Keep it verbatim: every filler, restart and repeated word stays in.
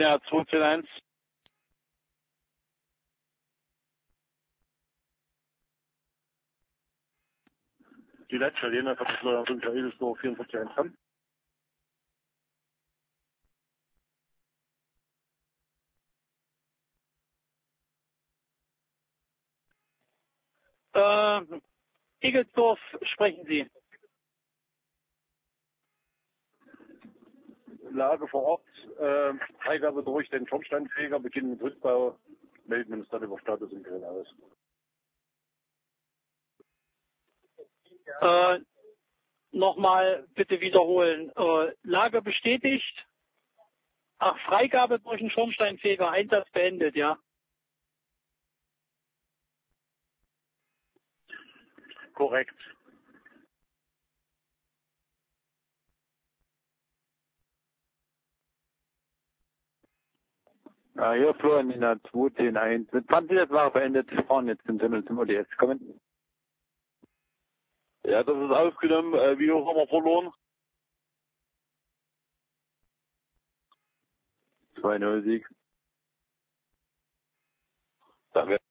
Ja, zwei zehn eins. Die letzte Linie hat das Leute Michael so vierundvierzig eins haben. Äh, Egelsdorf, sprechen Sie. Lage vor Ort, äh, Freigabe durch den Schornsteinfeger, Beginn mit Rückbau, melden uns dann über Status im Grill aus. Äh, Nochmal bitte wiederholen. Äh, Lage bestätigt. Ach, Freigabe durch den Schornsteinfeger, Einsatz beendet, ja. Korrekt. Ja, hier Florian in der zwei zehn eins. Mit zwanzig war beendet. Wir fahren jetzt den Tunnel zum O D S. Kommen. Ja, das ist aufgenommen. Äh, wie hoch haben wir verloren? zwei null Sieg. Danke.